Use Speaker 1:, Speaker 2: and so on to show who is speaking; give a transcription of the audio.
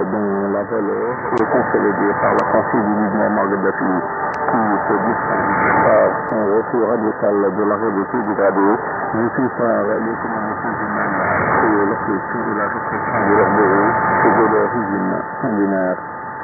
Speaker 1: dont la valeur est consolidée par la pensée du mouvement Moghadafi qui se distingue par son refus radical de la réalité dégradée, refus par les communautés humaines et l'obsession de la répression de leurs bourreaux et de leur régime sanguinaire.